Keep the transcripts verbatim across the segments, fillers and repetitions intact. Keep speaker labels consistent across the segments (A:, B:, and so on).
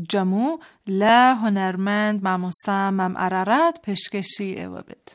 A: جمو لا هنرمند مموستا مم ارارت پشکشی او بید.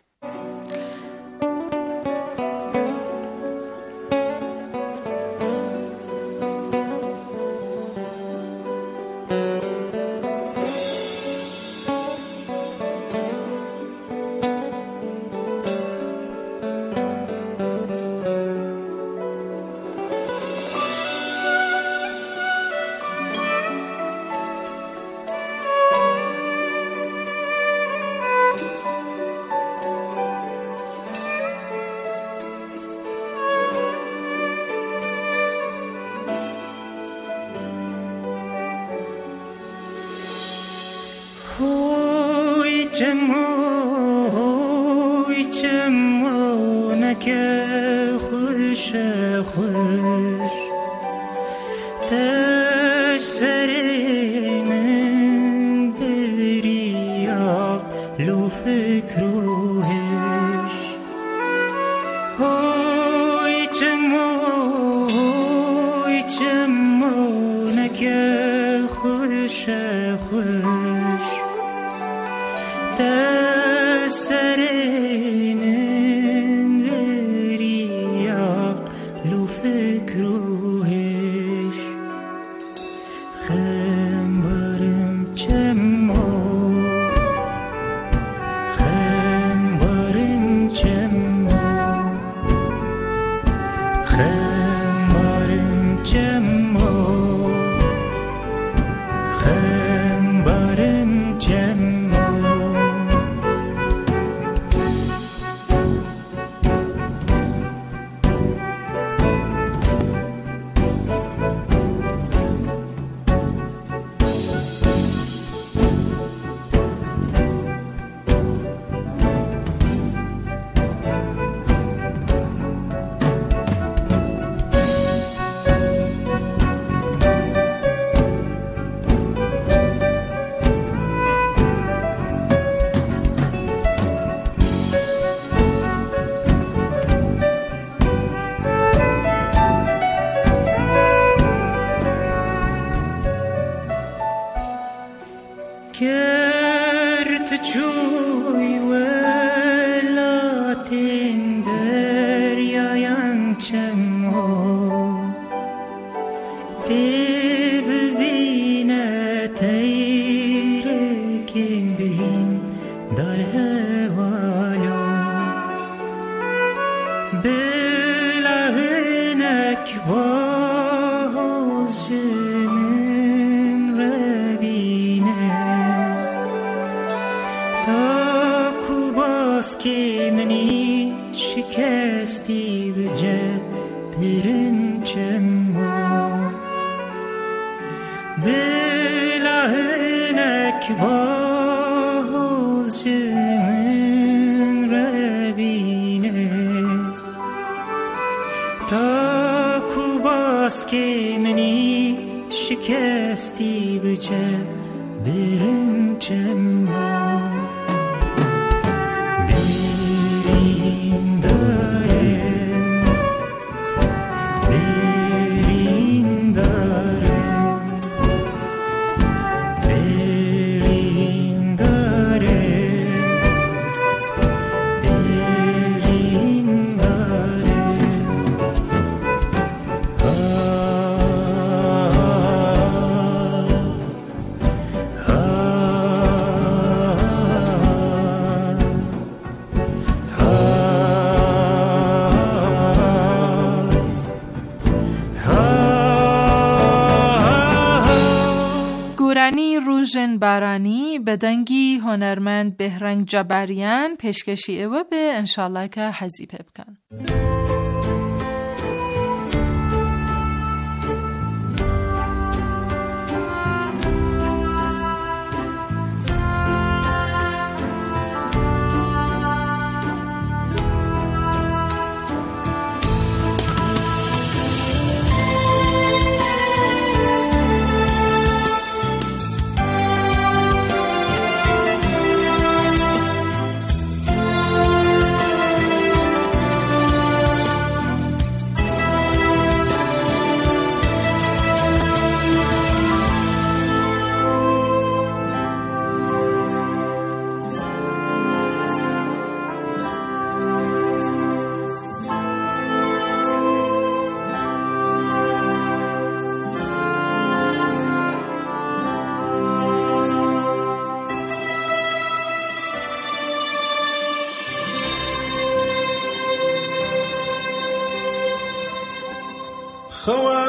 A: روژن بارانی به دنگی هنرمند بهرنگ جبریان پیشکشی او به انشالله که حزیب بکن.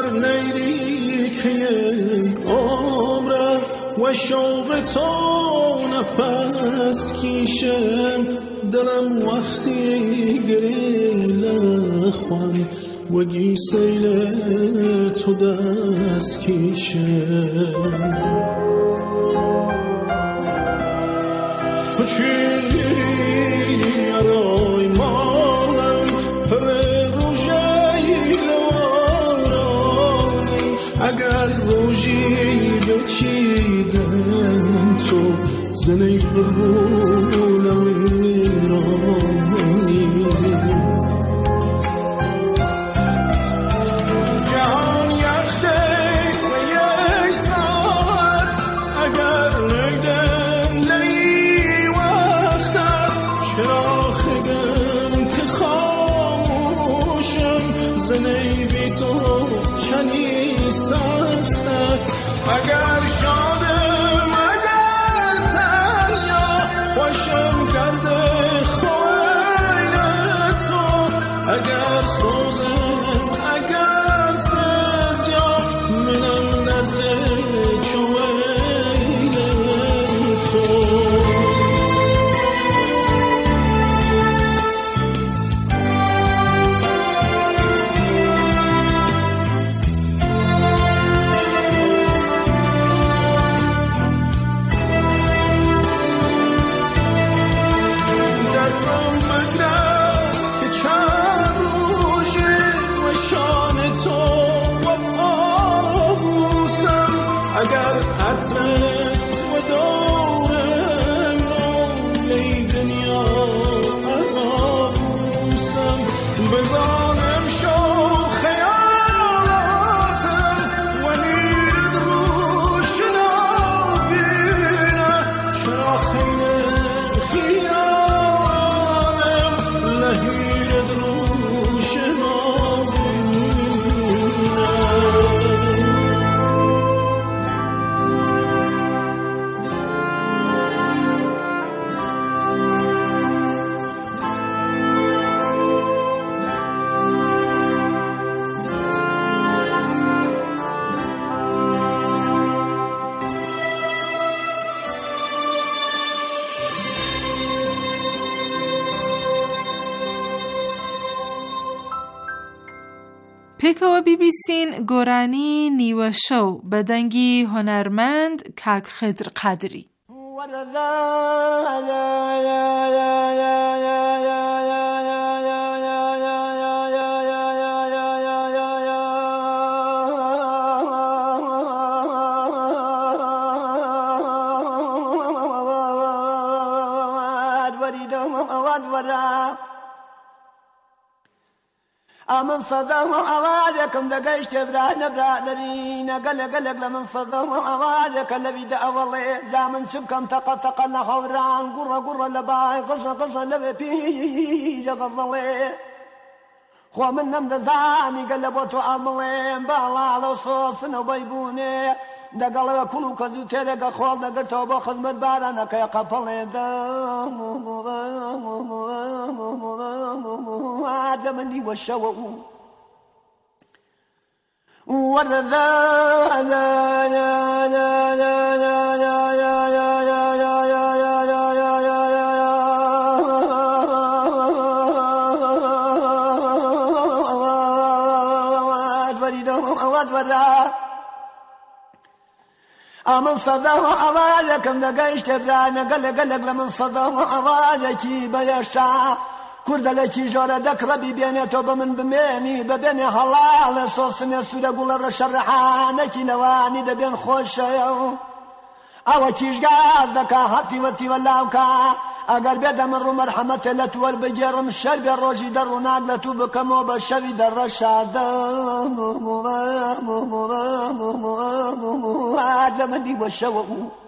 B: نیری که عمره و شوق تو نفس کشم دلم وقتی گریل خوان و گی سیل تو دست کشم تو چیری ارای مارم پر روژه لوارانی اگر روژی بچیدن تو زنی برونم ایرانی جهان یخته و یک ساعت اگر نگدن لی وقتت چراغم که خاموشم زنی بی تو چنی سخته اگر شادم اگر تنیا خوشم کرده خویل تو اگر سوزم اگر سزیا منم نزد چویل تو دستم بگرد که چند روشه و شان تو و آبوسم اگر عطرت و دورم نولی دنیا آبوسم بزانم شو خیالاتم و نید روش نبینه چرا خیلی خیالم لحید روش نبینه
A: پێکەوە بیبیسین گۆرانی نیوەشە و بەدەنگی هۆنەرمەند کاک خدر قادری.
C: من صدام أوادكم دقيشت برا برادري نقل قلق لمن صدام أوادك الذي دأولي زامن سبكم تقل تقل حوران قرى قرى لباي قصة قصة لبي بيجا قصلي خو من نمد ثاني قلبوتو أملين بالا على صوص نبيبوني دقل كلو كذو ترق خول دقلتو بخدمت بارانا كي قبلي آدمني والشوء ورذا لا لا لا لا لا لا لا من صدام أوالكم دقيشت برانا قلق قلق لمن صدام أوالكي بيشا كرد لكي جورة دكربي بينيتو بمن بميني ببيني حلال صوصني سورة قول الرشرحانكي لواني دبين خوش او كيش قاد ذكا هاتي وتي ولاوكا اگر بيدا من رو مرحمة لتوال بجرم الشرب الروجي در وناقلتو بكمو بشوي در رشاد آدمني والشوء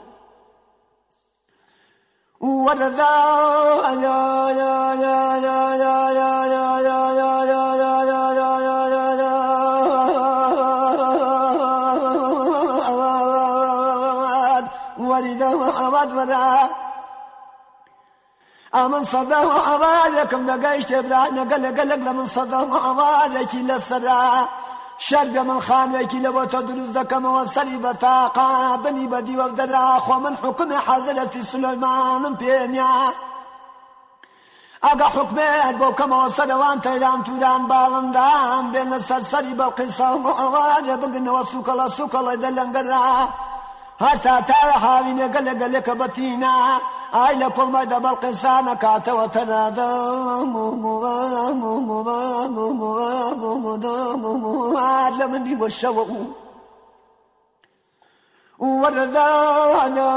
C: ورذا لا لا لا لا لا لا لا لا لا من صدام أوالكم دقيشت برانا قلق قلق لمن صدام أوالك للسرا شرب من خانوێکی لەبۆ تۆ دروست دەکەمەوە سەری بەتاقا بنی بە دیوە دەدرا خۆ من حکمی حەزرەتی سولەیمانم پێنیا ئەگە حکمێت بۆ کەمەوە سەرەوان تەیران توران باڵندان بێنە سەرسەری بەڵقیسا و ئەوانێ بگنەوە سوکەڵە سوکەڵی دەلەنگەرا هەتا تاوە هاوینێ گەلە گەلێکە بەتینە ئای لە کوڵمای دە بەڵقیسانە کاتەوە تەنادەم لە منی بۆ شەوە و وەرەدانا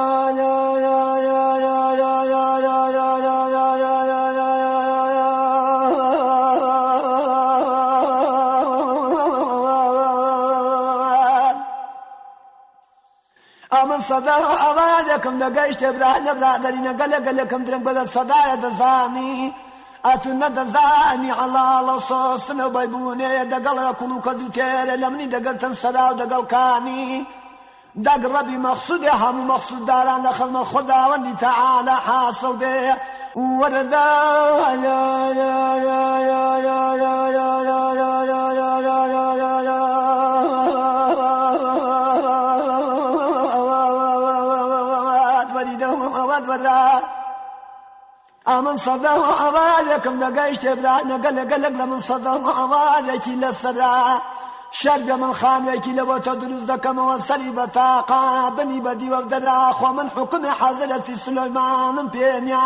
C: من صدا ئەوانێکم دەگەیشتێ برا نەبرا دەرینە گەلە گەلێکم درنگ بەدە سەدایە دەزانی ئەتون نەدەزانی عەڵاڵە سۆسنە بەیبوونەیە دەگەڵە کوڵ و کەز و تێرە لە منی دەگەرتن سەدا و دەگەڵکانی دەگڕەبی مەخسوودێ هەموو مەخسوودداران لە خەڵمە خوداوەندی تەعالە حاصڵ بێ وەرەدا ئەمن سەدا و ئەوانێکم دەگەیشتێ برا نەگەلە گەلێک لە من سەدا و ئەوانێکی لەسەرا شەربێ من خانوێکی لەبۆ تۆ دروست دەکەمەوە سەری بەتاقا بنی بە دیوە دەدرا خۆ من حکمی حەزرەتی سولەیمانم پێنیا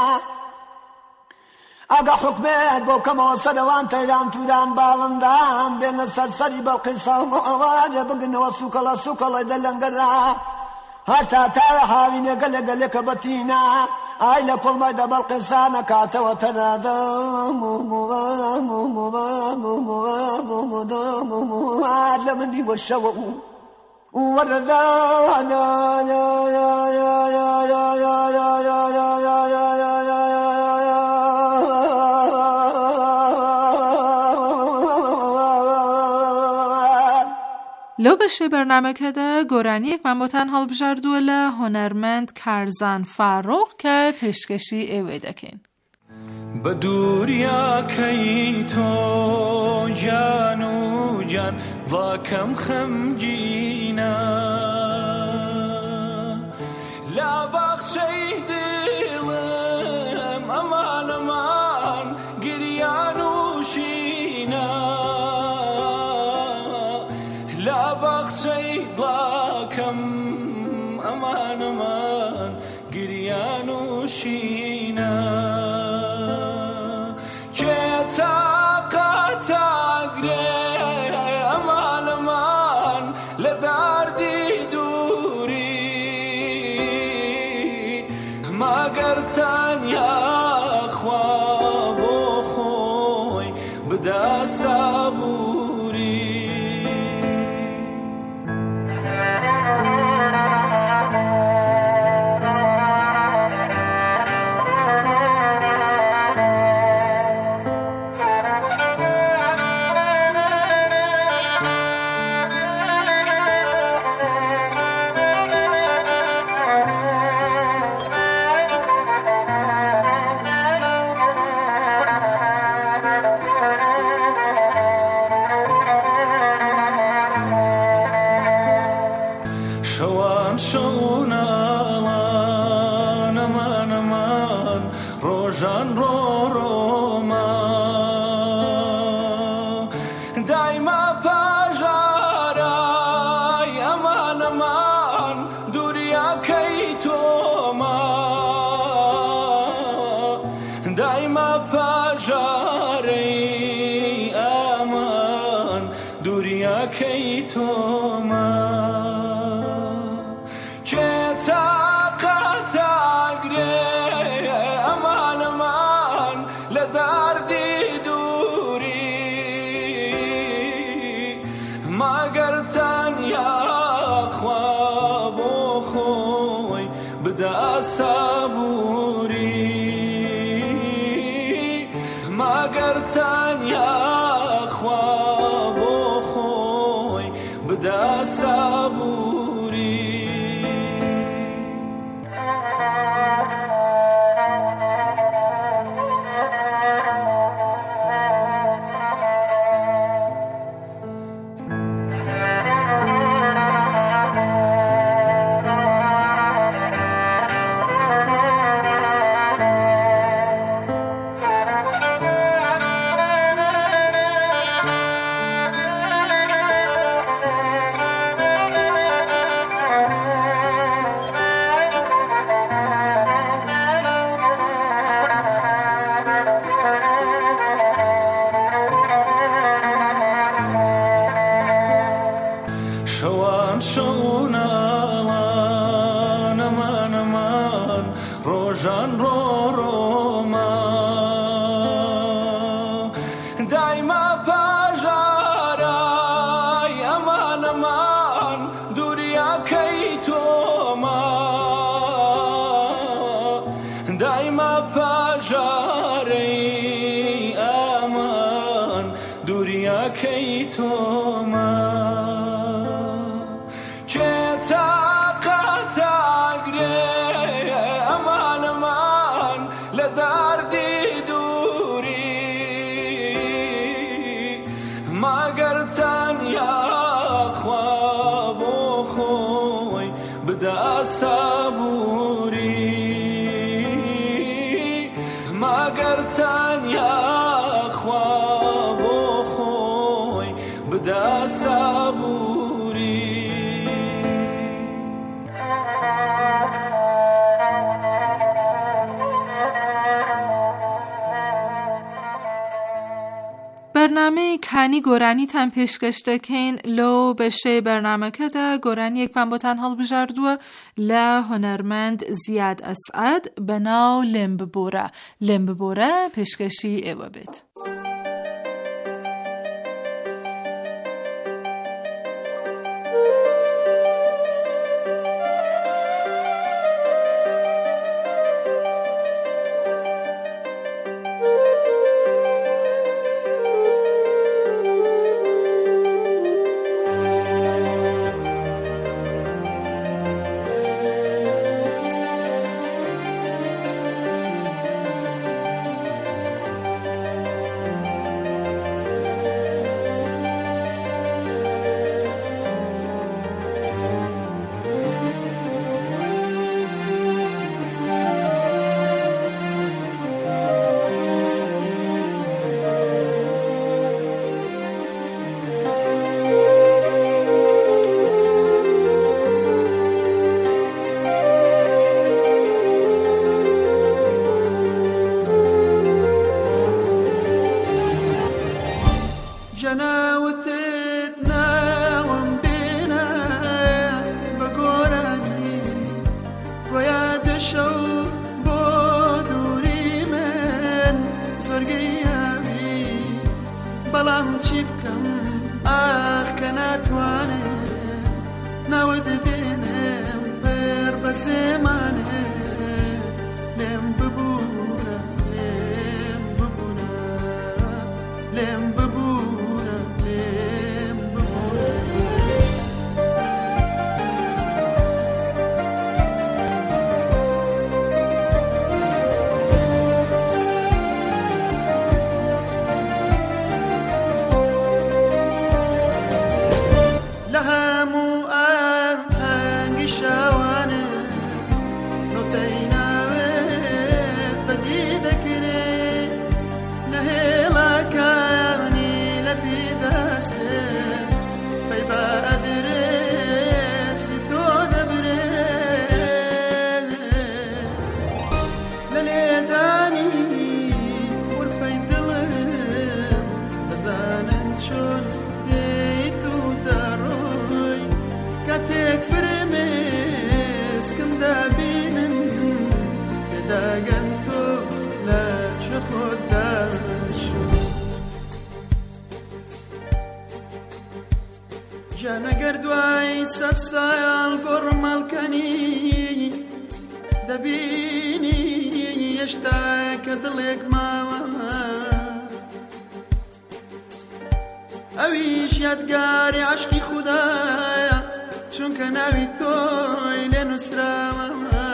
C: ئەگە حکمێت بۆ کەمەوە سەرەوان تەیران توران باڵندان بێنە سەرسەری بەڵقیسا و ئەوانێ بگنەوە سوکەڵە سوکەڵی دەلەنگەرا هەتا تاوە هاوینێ گەلە گەلێکە بەتینە ئای لە کوڵمای دە بەڵقیسانە کاتەوە تەنادەم لە منی بۆ شەوە و وەرەدانا
A: لەو بەشەی بەرنامەکەدا گۆرانیەکمان بۆتان هەڵبژاردووە لە هۆنەرمەند کارزان فاڕۆق کە پێشکەشی ئێوێ دەکەین.
B: بە دووریاکەی تۆ جان و جان ڕاکەم خەمگینە لە باخچەی دڵم ئەمان ئەمان گریان و شینە لە باخچەی ڕاکەم ئەمان ئەمان گریان و شینە ژان ڕۆڕۆمە دایما پاژارای ئەمانەمان دووریاکەی تۆمە دایما پاژارەی ئەمان دووریاکەی تۆمە سابووری ماگەرتان یاخوا بۆ خۆی بدا سابووری
A: بەرنامەی کانی گۆرانیتان پێشکەش دەکەین لەو بەشەی بەرنامەکەدا گۆرانیەکمان بۆتان هەڵبژاردووە لە هۆنەرمەند زیاد ئەسعەد بەناو لێم ببۆرە. لێم ببۆرە پێشکەشی ئێوە بێت.
D: بەڵام چی بکەم ئاخ کە ناتوانێ ناوت بێنم بەر بە سێمانێ لێم ببوورە لێم ببوورە لێم ببوورە لێم ببوورە جانەگەر دوای سەد ساڵ گۆڕمەڵکەنی دەبینی هێشتا کە دڵێک ماوە ئەویش یادگاری عەشقی خودایە چونکە ناوی تۆی لێ نووسراوە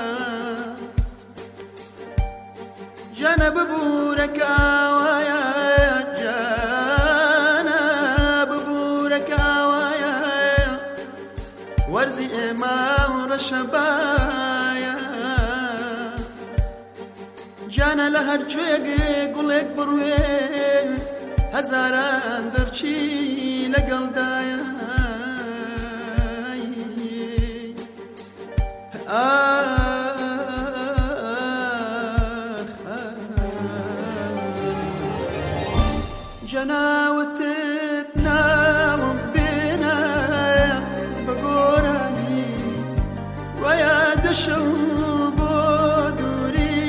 D: جانە ببوورە کە ئاوایە وەرزی ئێمە و ڕەشەبایە جانە لە هەر کوێگێ گوڵێک بڕوێ هەزاران دەرچی لەگەڵدایە جەناوتت ناوم بێنە بە گۆرانی وەیە دەشەو بۆ دووری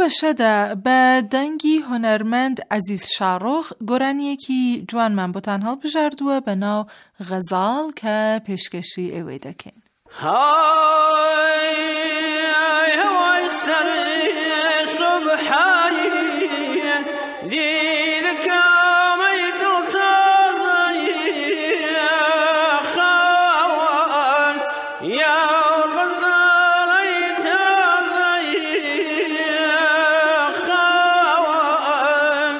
A: باشده به دنگی هنرمند عزیز شارخ گۆرانیەکی جوانمان بۆتان هەڵبژاردووە بە ناو غەزاڵ کە پێشکەشی ئێوەی دەکەین.
B: های هوای سەری سوبحانی دیرکەمەی دڵتازایی خاوەن یا غەزاڵەی تازایی خاوەن.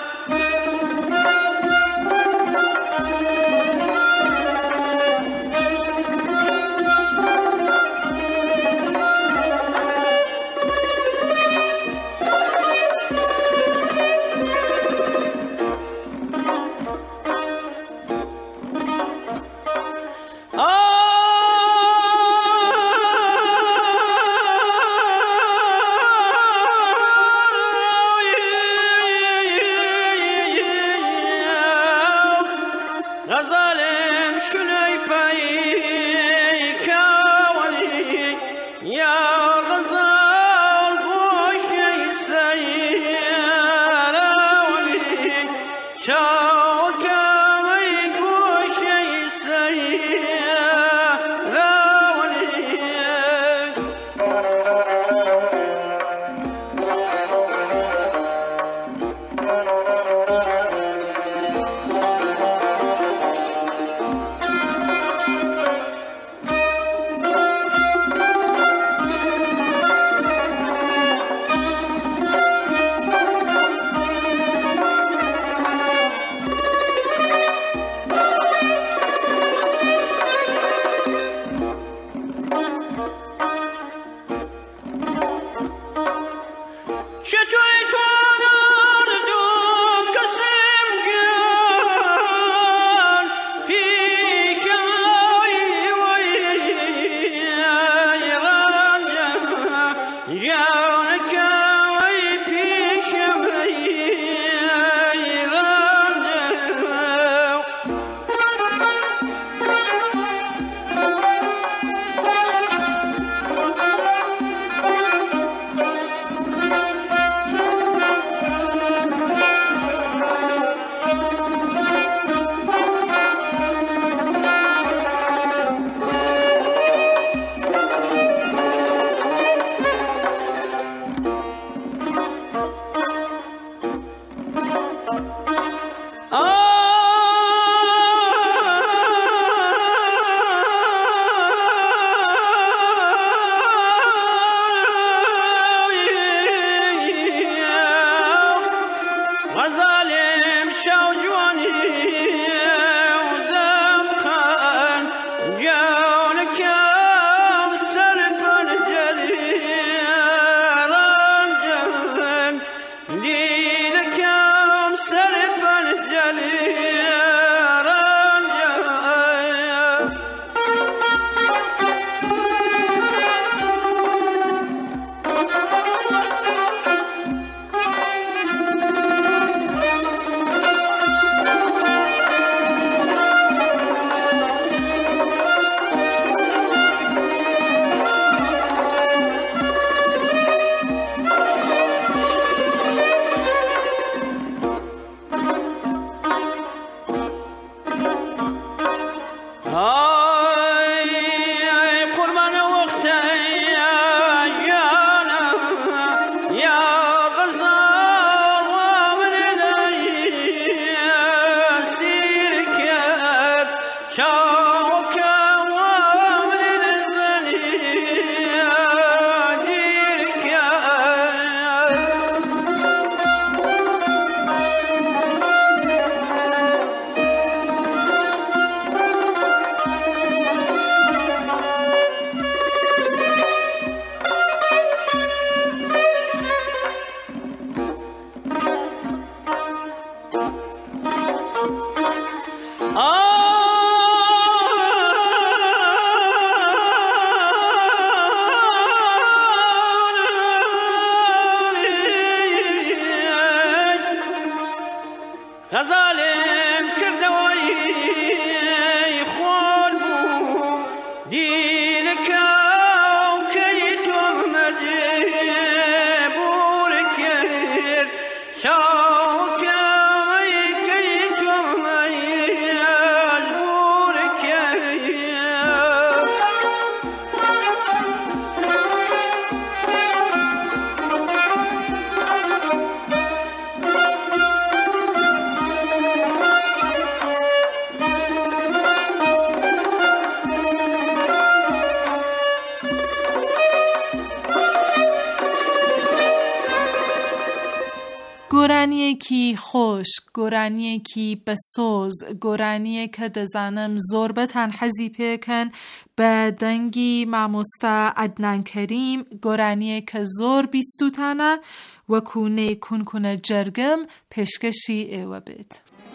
A: گۆرانیەکی خۆش، گۆرانیەکی بەسۆز، گۆرانیە کە دەزانم زۆربەتان حەزی پێکەن بە دەنگی مامۆستا عەدنان کەریم، گۆرانیە کە زۆر بیستوتانە وەکو نەی کونکونە جەرگم پێشکەشی ئێوە بێت.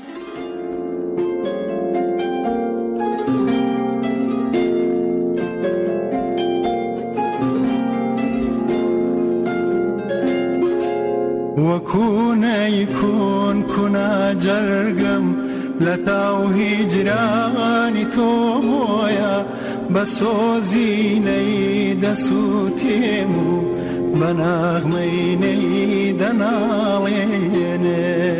E: وكوني كون كنا جرقم لتاو هجراني توبويا بسوزيني دسوتيمو بناغميني دناليني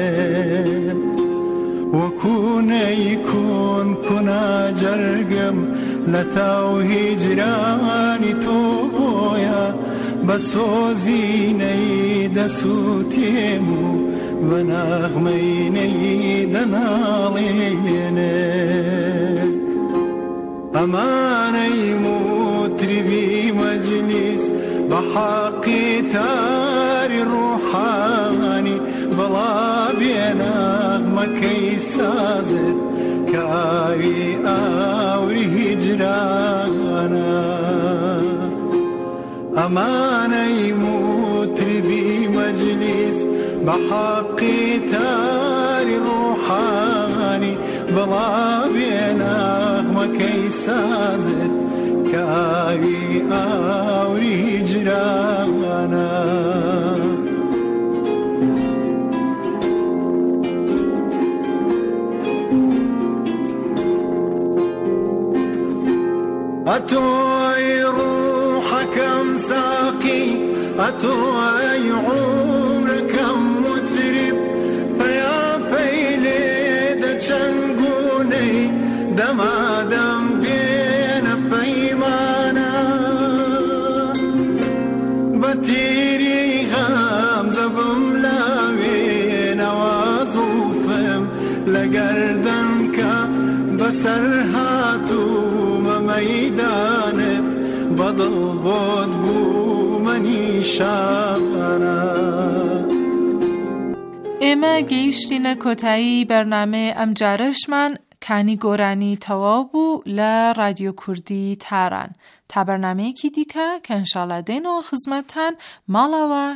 E: وكوني كون كنا جرقم لتاو هجراني توبويا بسوزيني دسوتيمو بناغميني دناليني أماني مطربي مجلس بحقي تاري روحاني بلا بيناغمة كيسازت كاوي آوري هجرانا أماني مطربي مجلس بحقي تاري روحاني بلا بيناغمة كيسازت كاوي آوري هجرانا أتوي روحك مساقي أتوي عمرك مترب فيا فيلي دا چنگوني دما دم بين بيمانا بتيري غامزة بملاوي نوازوفم لقردنك بسرهاتو ميدانت بضل بود بو منی شانا.
A: ئێمە گەیشتینە کۆتایی بەرنامە ئەم جارەشمان کانی گۆرانی تەواو بوو لە رادیۆ کوردی تاران تا بەرنامەیەکی دیکە کە ئینشاڵڵا دێنەوە خزمەتتان ماڵەوە.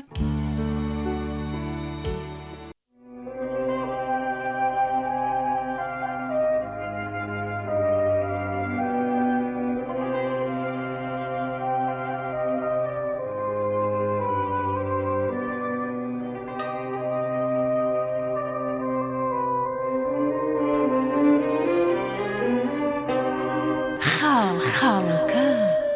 F: خاڵەکە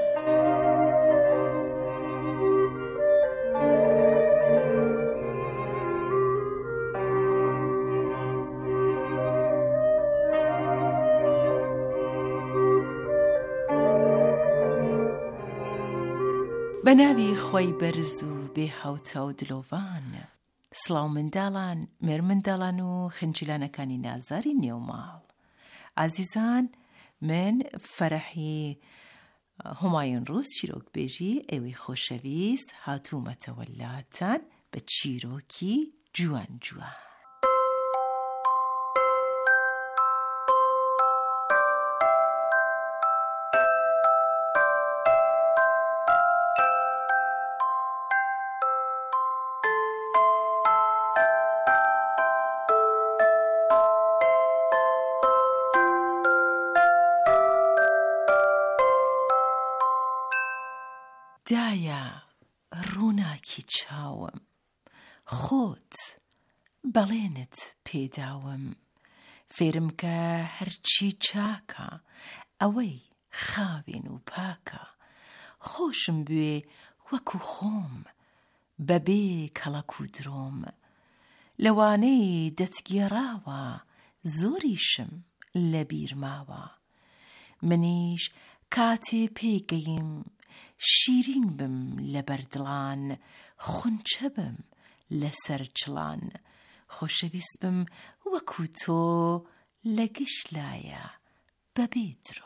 F: بە ناوی خۆی بەرز و بێ هاوتە و دلۆڤان. سڵاو منداڵان، مێر منداڵان و خنجیلانەکانی نازاری نێوماڵ. ئازیزان، من فەرەحی هۆمایون ڕووس چیرۆک بێژی ئێوەی خۆشەویست هاتوومەتەوە لاتان بە چیرۆکی جوان جوان. دایە ڕووناکی چاوم، خۆت بەڵێنت پێداوم، فێرم کە هەرچی چاکە ئەوەی خاوێن و پاکە، خۆشم بوێ وەکو خۆم بەبێ کەڵەک و درۆم، لەوانەی دەتگێڕاوە زۆریشم لەبیر ماوە. منیش کاتێ پێگەیم شیرین بم لە بەردڵان، خونچە بم لەسەر چڵان، خۆشەویست بم وەکو تۆ لە گشت لایە بەبێ درۆ.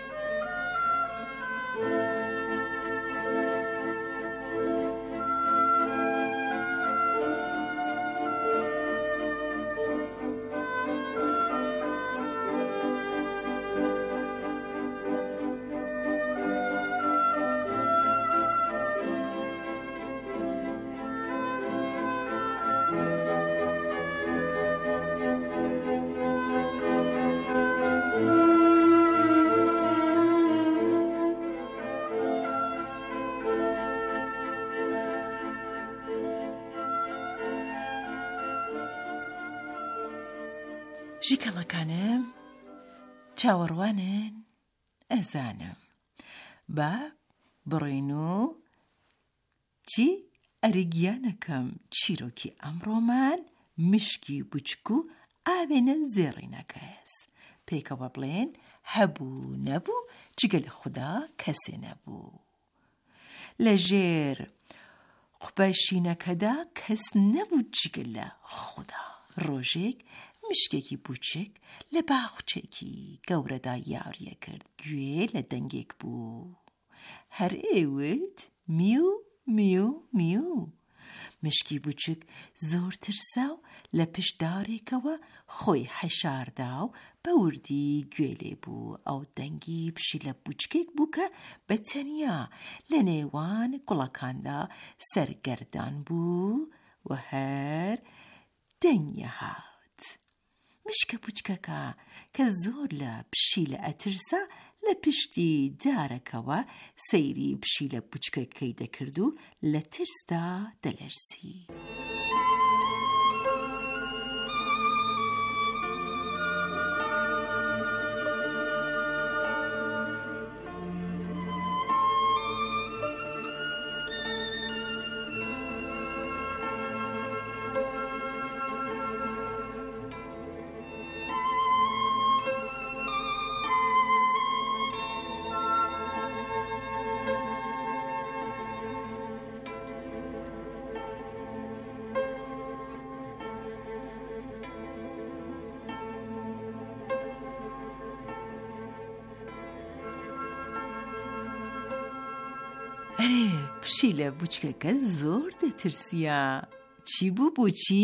F: ژیکەڵەکانم چاوەڕوانن ئەزانم با بڕۆین و چی ئەرگیانەکەم چیرۆکی ئەمڕۆمان مشکی بچک و ئاوێنە زێڕینەکەس پێکەوە بڵێن هەبوو نەبوو جگە لە خوددا کەسێ نەبوو. لە ژێر قوپەشینەکەدا کەس نەبوو جگە لە خوددا. ڕۆژێک مشکێکی بچک لە باخچێکی گەورەدا یاریە کرد. گوێ لە دەنگێک بوو. هەر ئێوت میو میو میو. مشکی بچک زۆر ترسا و لە پشدارێکەوە خۆی حەشاردا و بە وردی گوێ لێ بوو. ئەو دەنگی پشیلە بچکێک بوو کە بە تەنیا لە نێوان گوڵەکاندا سەرگەردان بوو و هەر دەنگی هات. مشکە بچکەکە کە زۆر لە پشیلە ئەترسا لە پشتی دارەکەوە سەیری پشیلە بچکەکەی دەکرد و لە ترسدا دەلەرزی. ئەرێ پشیلە بچکەکە زۆر دەترسیا. چی بوو بۆچی؟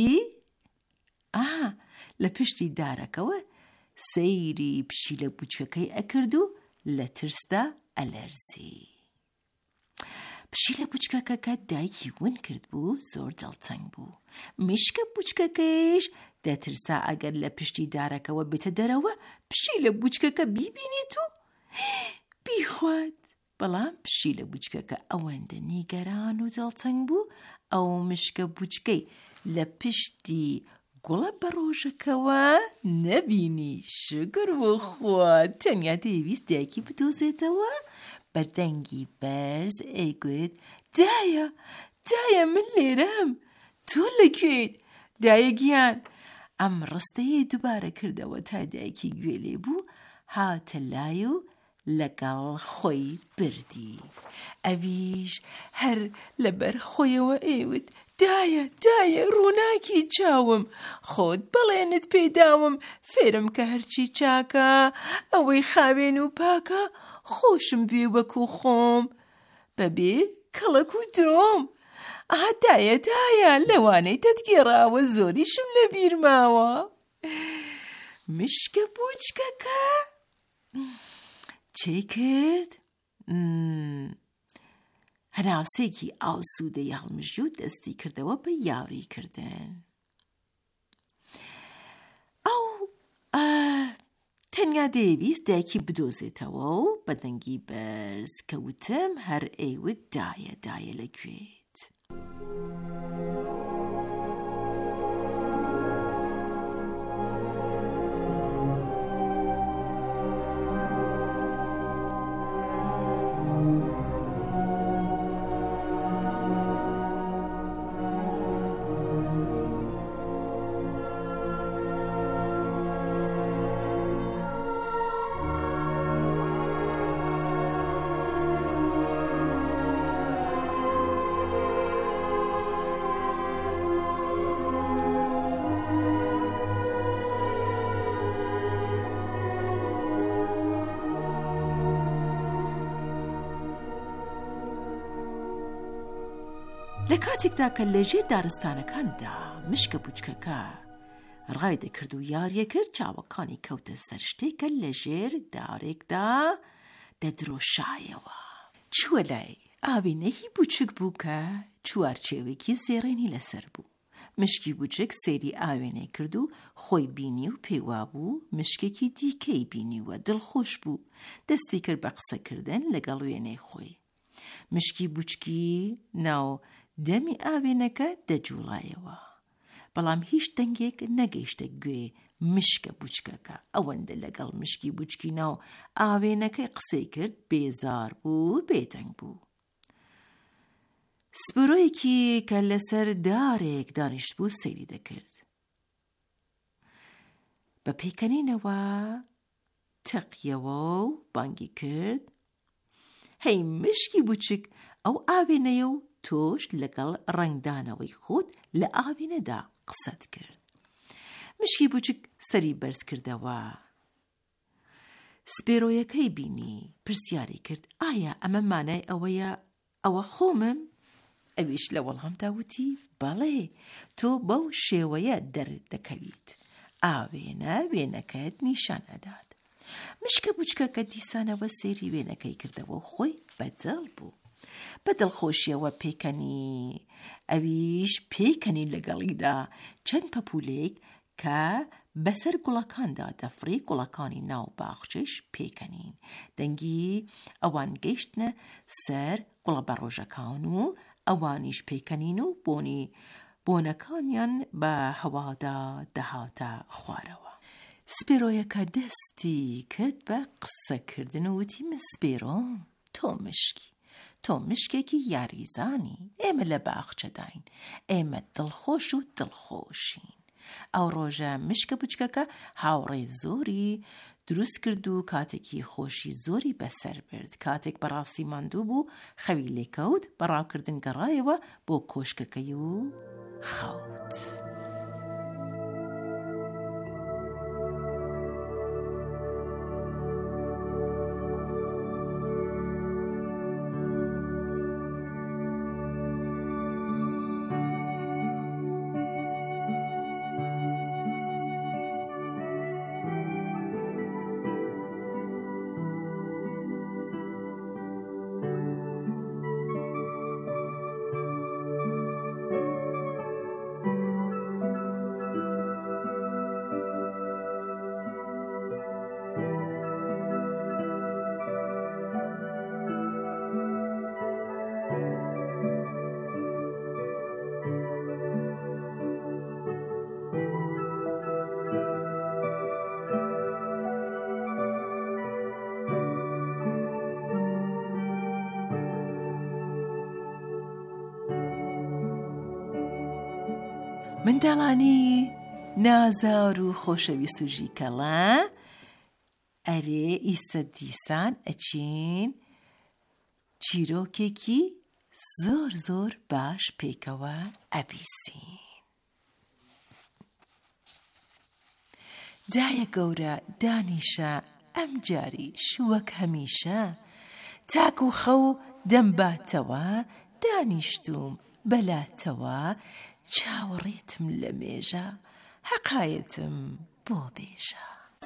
F: ئا لە پشتی دارەکەوە سەیری پشیلە بچکەکەی ئەکرد و لە ترسدا ئەلەرزی. پشیلە بچکەکە کە دایکی ون کرد بوو زۆر دڵتەنگ بوو. مشکە بچکەکەیش دەترسا ئەگەر لە پشتی دارەکەوە بێتە دەرەوە پشیلە بچکەکە بیبینێت و بیخوات. بەڵام پشیلە بچکەکە ئەوەندە نیگەران و دڵتەنگ بوو ئەو مشکە بچکەی لە پشتی گوڵە بەڕۆژەکەوە نەبینی. شکر بۆ خوا تەنیا دەیویست دایکی بدۆزێتەوە. بە دەنگی بەرز ئەیگوت دایە دایە من لێرەم تۆ لەکوێیت؟ دایە گیان. ئەم ڕستەیە دووبارە کردەوە تا دایکی گوێ لێ بوو هاتە لای و لەگەڵ خۆی بردی. ئەویش هەر لەبەر خۆیەوە ئێوت دایە دایە ڕووناکی چاوم خۆت بەڵێنت پێداوم فێرم کە هەرچی چاکە ئەوەی خاوێن و پاکە خۆشم بێ وەکو خۆم بەبێ کەڵک و درۆم. ئا دایە دایە لەوانەی دەتگێڕاوە زۆریشم لە بیر ماوە. مشکە بچکەکە چی کرد؟ هەناسێکی ئاسوودەی هەڵمژی و دەستی کردەوە بە یاریکردن. ئەو تەنیا دەیویست دایکی بدۆزێتەوە و بە دەنگی بەرز کەوتم هەر ئێوت دایە دایە لەکوێیت. لە کاتێکدا کە لەژێر دارستانەکاندا مشکە بوچکەکە ڕای دەکرد و یاریە کرد چاوەکانی کەوتە سەر شتێکە لەژێر دارێکدا دەدرۆشایەوە. چووە لای ئاوێنەی بوچک بوو کە چوارچێوێکی زێڕێنی لەسەر بوو. مشکی بوچک سێری ئاوێنەی کرد و خۆی بینی و پێوا بوو مشکێکی دیکەی بینیوە، دڵخۆش بوو، دەستی کرد بە قسەکردن لەگەڵ وێنەی خۆی. مشکی بوچکی ناو دەمی ئاوێنەکە دەجوڵایەوە، بەڵام هیچ دەنگێک نەگەیشتە گوێ مشکە بوچکەکە. ئەوەندە لەگەڵ مشکی بوچکی ناو ئاوێنەکەی قسەی کرد، بێزار بوو، بێدەنگ بوو. سپۆرۆیەکی کە لەسەر دارێک دانیشت بوو سەیری دەکرد. بە پێکەنینەوە تەقیەوە و بانگی کرد: هەی مشکی بوچک، ئەو ئاوێنەیە و تۆش لەگەڵ ڕنگدانەوەی خۆت لە ئاوێنەدا قسەت کرد. مشکی بوچک سەری بەرز کردەوە، سپێرۆیەکەی بینی، پرسیاری کرد: ئایا ئەمە مانای ئەوەیە ئەوە خۆمم؟ ئەویش لە وەڵامدا وتی: بەڵێ، تۆ بەو شێوەیە دەردەکەویت. ئاوێنە وێنەکەت نیشان ئەدات. مشکە بوچکەکە دیسانەوە سێری وێنەکەی کردەوە، خۆی بەدڵ بوو، بە دڵخۆشیەوە پێکەنی. ئەویش پێکەنی لەگەڵیدا چەند پەپولێک کە بەسەر گوڵەکاندا دەفڕی، گوڵەکانی ناو باخچەش پێکەنین. دەنگی ئەوان گەیشتنە سەر گوڵە بەڕۆژەکان و ئەوانیش پێکەنین و بۆنی بۆنەکانیان بە هەوادا دەهاتە خوارەوە. سپێرۆیەکە دەستی کرد بە قسەکردن و وتی: من سپێرۆم، تۆ مشکی، تۆ مشکێکی یاریزانی، ئێمە لە باخچەداین، ئێمە دڵخۆش و دڵخۆشین. ئەو ڕۆژە مشکە بوچکەکە هاوڕێی زۆری دروست کرد و کاتێکی خۆشی زۆری بەسەر برد. کاتێک بەڕاستی ماندوو بوو، خەوی لێکەوت، بەڕاوکردن گەڕایەوە بۆ کۆشکەکەی و خەوت. منداڵانی نازار و خۆشەویست و ژیکەڵە، ئەرێ ئیسە دیسان ئەچین چیرۆکێکی زۆر زۆر باش پێکەوە ئەبیسین. دایە گەورە دانیشە ئەم جاریش وەک هەمیشە، تاک و خەو دەمباتەوە، دانیشتوم بەلاتەوە، چاوەڕێتم لە مێژە، حەقایەتم بۆ بێژە.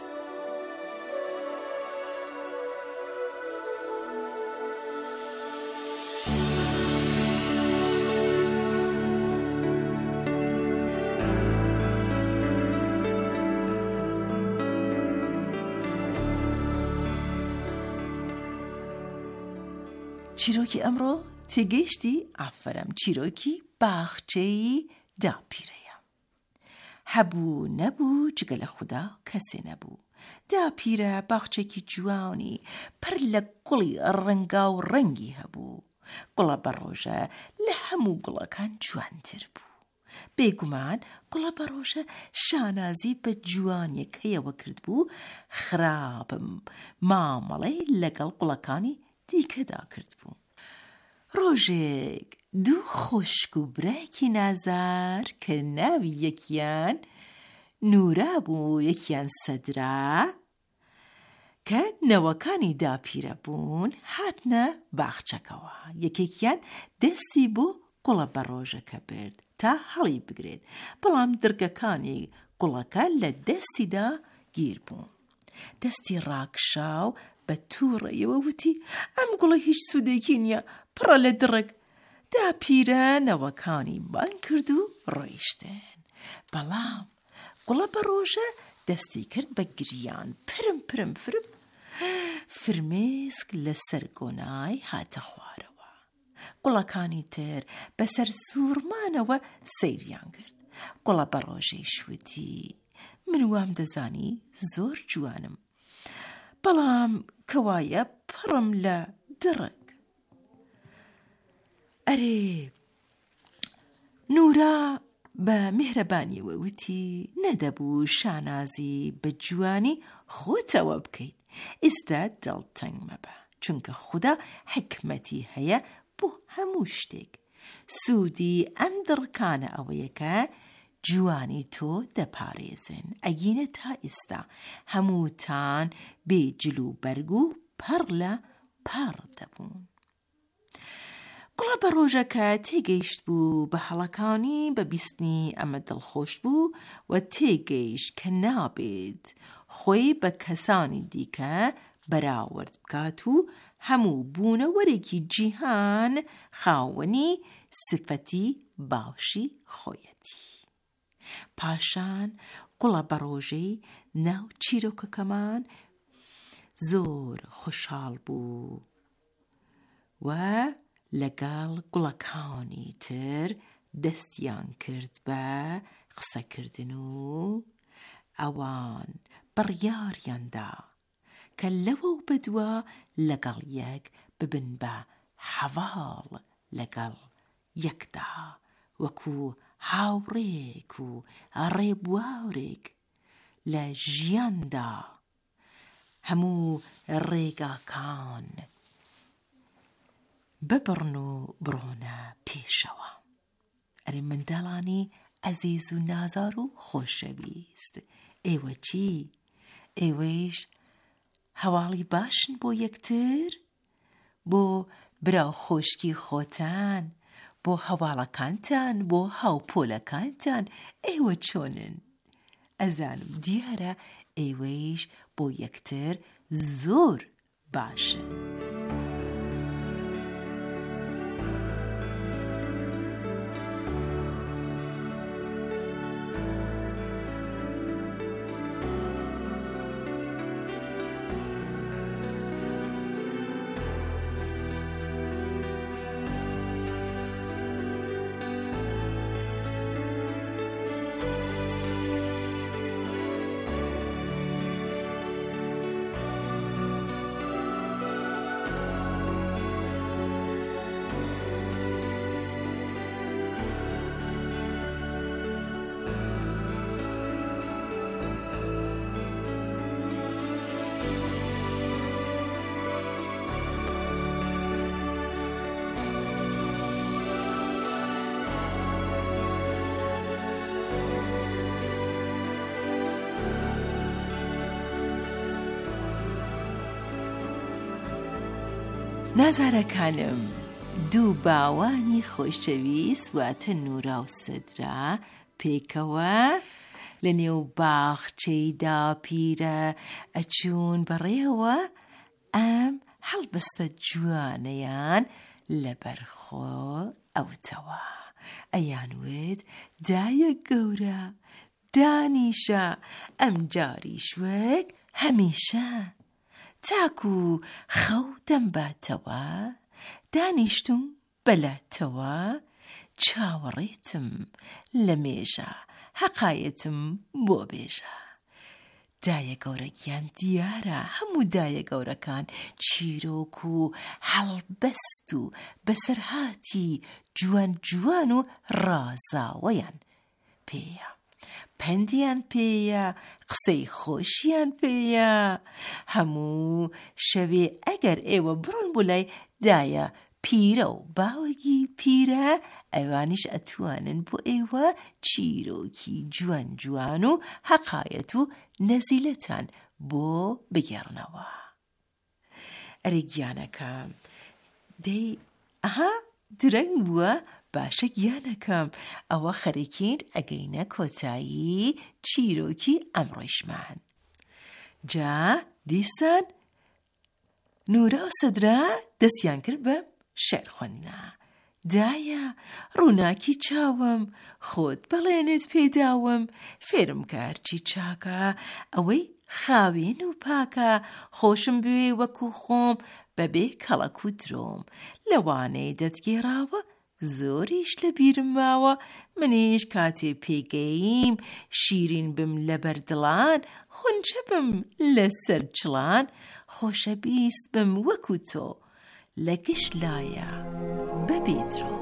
F: چیرۆکی ئەمڕۆ تێگەیشتی؟ ئافەرەم، چیرۆکی باخچەی داپیرەیە. هەبوو نەبوو جگە لە خوددا کەسێ نەبوو. داپیرە باخچێکی جوانی پڕ لە گوڵی ڕەنگا و ڕەنگی هەبوو. گوڵە بەڕۆژە لە هەموو گوڵەکان جوانتر بوو. بێگومان گوڵە بەڕۆژە شانازی بە جوانیەک هەیەوە کرد بوو، خراپم مامەڵەی لەگەڵ گوڵەکانی دیکەدا کرد بوو. ڕۆژێک دوو خۆشک و برایەکی نازار کە ناوی یەکیان نورا بوو یەکیان سەدرا، کە نەوەکانی داپیرە بوون، هاتنە باخچەکەوە. یەکێکیان دەستی بۆ گوڵە بە ڕۆژەکە برد تا هەڵی بگرێت، بەڵام درگەکانی گوڵەکە لە دەستیدا گیر بوون. دەستی ڕاکشاو بە تووڕەیەوە وتی ئەم گوڵە هیچ سوودێکی نییە، پڕە لە درک. دا پیرە نەوەکانی بان کرد و ڕۆیشتن. بەڵام گوڵە بە ڕۆژە دەستی کرد بە گریان، پرم پرم فرم فرمێسک لەسەر گۆنای هاتە خوارەوە. گوڵەکانی تر بەسەر سوورمانەوە سەیریان کرد. گوڵە بە ڕۆژەی شووتی من وام دەزانی زۆر جوانم، بەڵام کەوایە پڕم لە درک. ئەرێ نورا بە میهرەبانیەوە وتی نەدەبوو شانازی بە جوانی خۆتەوە بکەیت، ئێستا دڵتەنگ مەبە، چونکە خوددا حکمەتی هەیە بۆ هەموو شتێک. سوودی ئەم دڕکانە ئەوەیەکە جوانی تۆ دەپارێزن، ئەگینە تا ئێستا هەمووتان بێ جل و بەرگ و پەڕ لە پەڕ دەبوون. گوڵە بە ڕۆژەکە تێگەیشت بوو بە هەڵەکانی بە بیستنی ئەمە دڵخۆش بوو و تێگەیشت کە نابێت خۆی بە کەسانی دیکە بەراورد بکات و هەموو بوونەوەرێکی جیهان خاوەنی سفەتی باشی خۆیەتی. پاشان گوڵە بە ڕۆژەی ناو چیرۆکەکەمان زۆر خۆشحاڵ بوو و لەگەڵ گوڵەکانی تر دەستیان کرد بە قسەکردن و ئەوان بڕیاریاندا کە لەوە و بەدووە لەگەڵ یەک ببن بە هەواڵ لەگەڵ یەکدا، وەکو هاوڕێک و ڕێبواورێک لە ژیاندا هەموو ڕێگاکان ببڕن و بڕۆنە پێشەوە. ئەرێ منداڵانی ئەزیز و نازار و خۆشەویست، ئێوە چی؟ ئێوەیش هەواڵی باشن بۆ یەکتر؟ بۆ براو خۆشکی خۆتان، بۆ هەواڵەکانتان، بۆ هاوپۆلەکانتان ئێوە چۆنن؟ ئەزانم دیارە ئێوەیش بۆ یەکتر زۆر باشن. نازارەکانم، دوو باوانی خۆشەویست واتە نورا و سەدرا پێکەوە لە نێو باخچەیدا پیرە ئەچوون بەڕێوە ئەم هەڵبەستە جوانەیان لەبەرخۆ ئەوتەوە. ئەیانوێت دایە گەورە دانیشە ئەم جاریش وەک هەمیشە تاکو خەو دەمباتەوە دانیشتم بەلاتەوە چاوەڕێتم لە مێژە حەقایەتم بۆ بێژە. دایە گەورەکیان دیارە هەموو دایە گەورەکان چیرۆک و هەڵبەست و بەسەرهاتی جوان جوان و ڕازاوەیان پێیە، پەندیان پێیە، قسەی خۆشیان پێیە. هەموو شەوێ ئەگەر ئێوە بڕۆن بۆ لای دایە پیرە و باوەگی پیرە ئەوانیش ئەتوانن بۆ ئێوە چیرۆکی جوان جوان و حەقایەت و نەزیلەتان بۆ بگێڕنەوە. ئەرێ گیانەکە دەی ئەها درەنگ بووە باشە گیانەکەم ئەوە خەریکین ئەگەینە کۆتایی چیرۆکی ئەمڕۆیشمان. جا دیسان نورە و سەدرا دەستیان کرد بە شێر خوێندنە. دایە ڕووناکی چاوم، خۆت بەڵێنت پێداوم، فێرم کارچی چاکە ئەوەی خاوێن و پاکە، خۆشم بوێ وەکو خۆم بەبێ کەڵەک و درۆم، لەوانەی دەتگێڕاوە زۆریش لە بیرم ماوە، منیش کاتێ پێگەیم شیرین بم لە بەردڵان، خونچە بم لەسەر چڵان، خۆشە بیست بم وەکو تۆ لە گشت لایە بەبێ درۆ.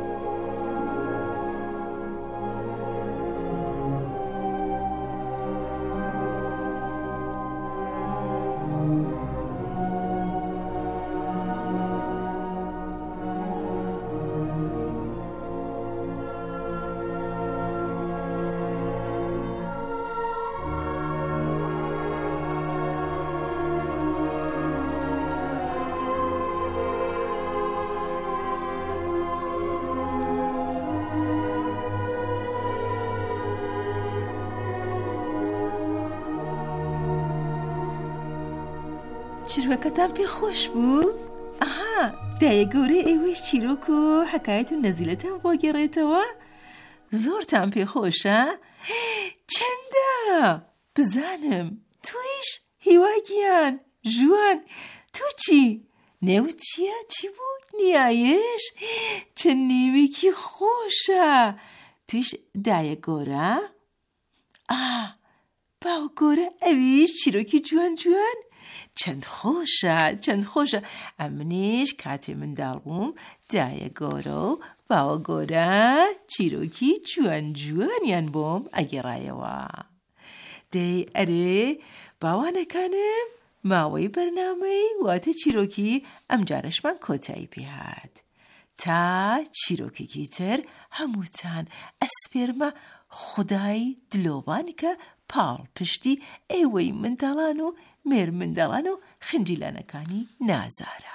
F: چیرۆکەتان پێ خۆش بوو؟ ئاها، دایە گەورەی ئێوەش چیرۆک و حەکایەت و نەزیلەتان بۆ گێڕێتەوە؟ زۆرتان پێ خۆشە؟ چەندە؟ بزانم تویش هیواگیان ژوان، تو چی؟ نێوت چییە؟ چی بوو؟ نیایش؟ چەند نێوێکی خۆشە. تویش دایە گۆرە؟ ئا باو گۆرە ئەویش چیرۆکی جوان جوان؟ چەند خۆشە، چەند خۆشە. ئەمنیش کاتێ منداڵ بووم دایە گۆرە و باوە گۆرە چیرۆکی جوان جوانیان بۆم ئەگێڕایەوە. دەی ئەرێ باوانەکانم، ماوەی بەرنامەی واتە چیرۆکی ئەم جارەشمان کۆتایی پێهات. تا چیرۆکێکی تر هەمووتان ئەسپێرمە خودای دلۆبان کە پاڵ پشتی ئێوەی منداڵان و مێر منداڵان و خنجیلانەکانی نازارە.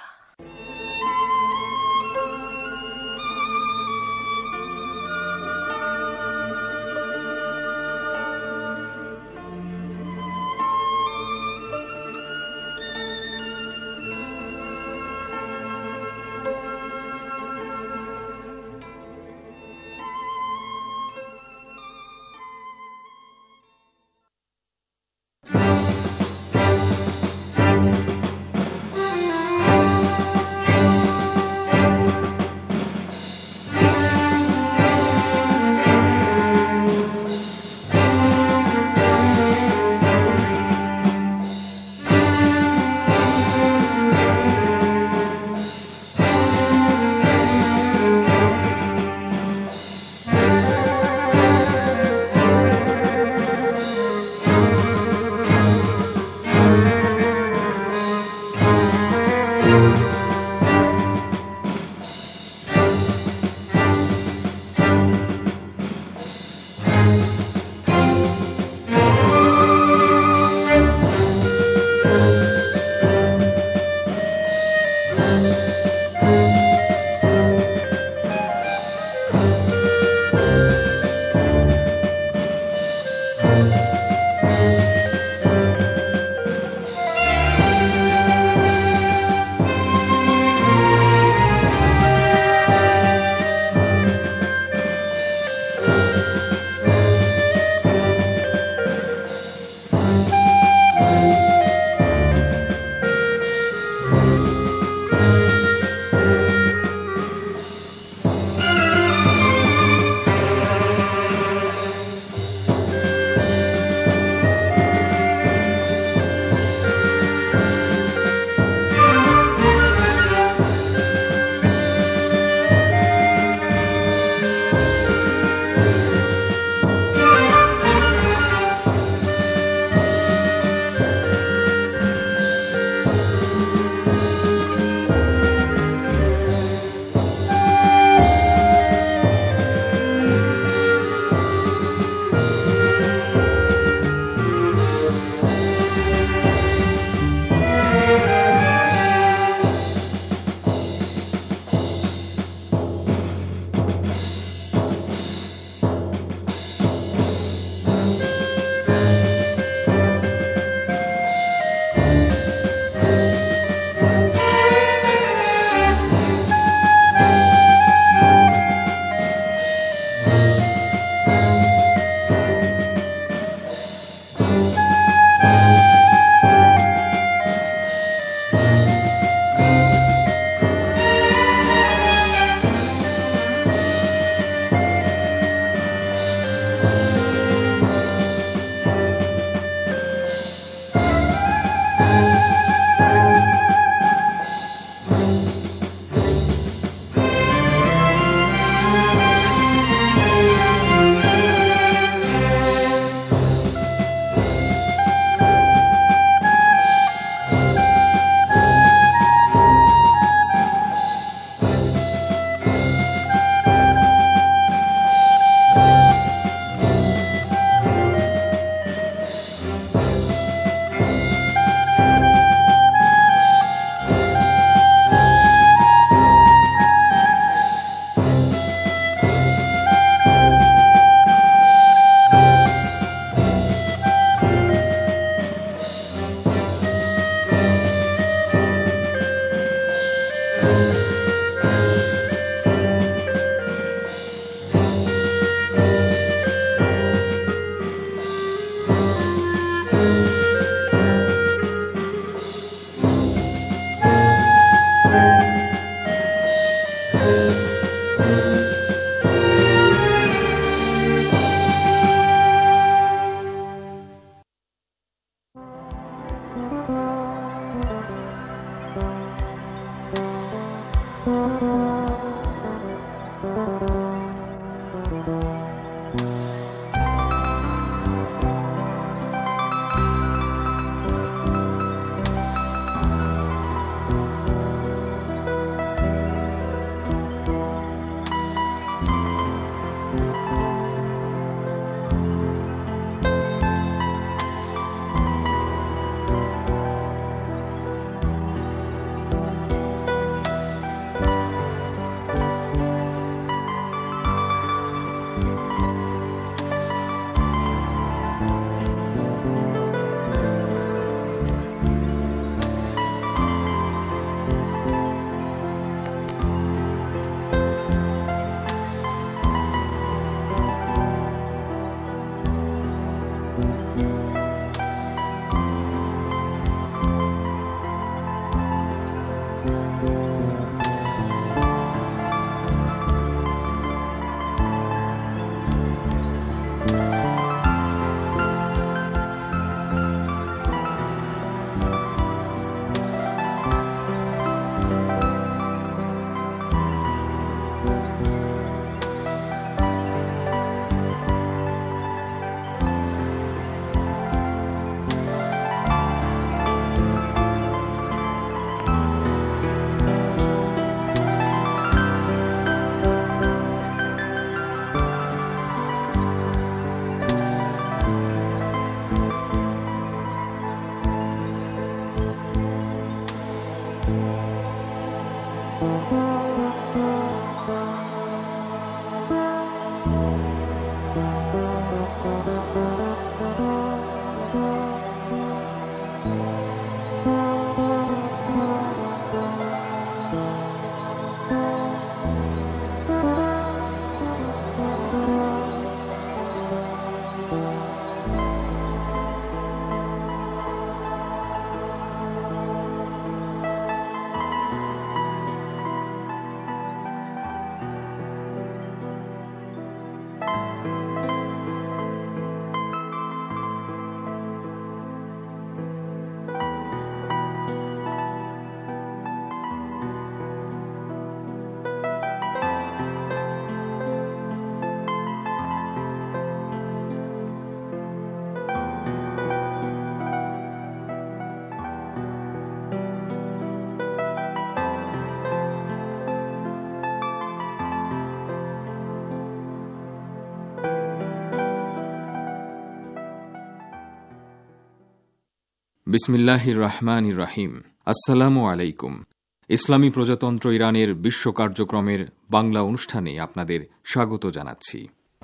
G: বিসমিল্লাহির রহমানির রহিম। আসসালামু আলাইকুম। ইসলামী প্রজাতন্ত্র ইরানের বিশ্ব কার্যক্রমের বাংলা অনুষ্ঠানে আপনাদের স্বাগত জানাচ্ছি।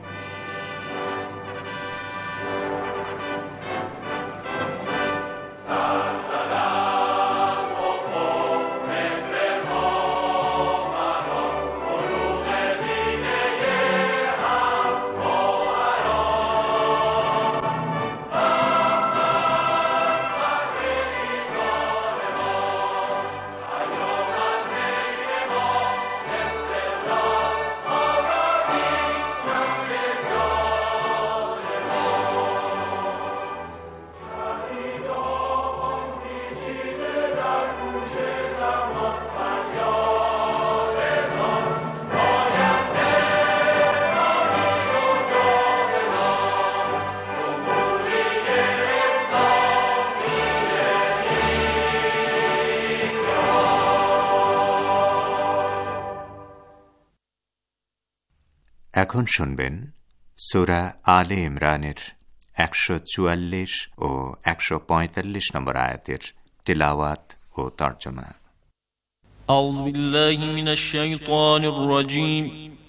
H: এখন শুনবেন সূরা আলে ইমরানের একশো চুয়াল্লিশ ও একশো পঁয়তাল্লিশ নম্বর আয়াতের তিলাওয়াত ও তর্জমা।
I: আউযু বিল্লাহি মিনাশ শাইতানির রাজীম।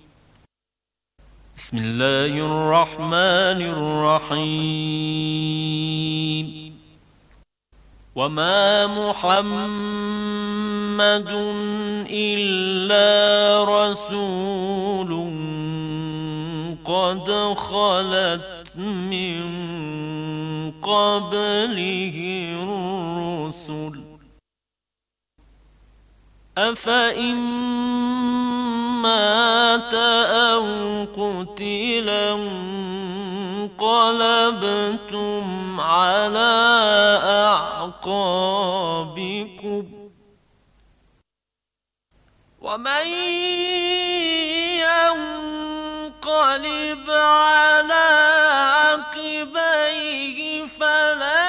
I: বিসমিল্লাহির রহমানির রহিম। ওয়ামা মুহাম্মাদুন ইল্লা রাসূলুন قد خلت من قبله الرسل أفإن مات أو قتل انقلبتم على أعقابكم ومن ينقلب على عقبيه فلا